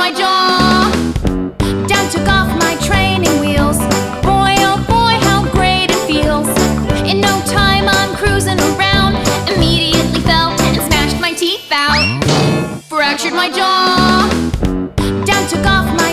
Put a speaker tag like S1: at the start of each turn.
S1: my jaw. Dad took off my training wheels. Boy, oh boy, how great it feels. In no time I'm cruising around. Immediately fell and smashed my teeth out. Fractured my jaw. Dad took off my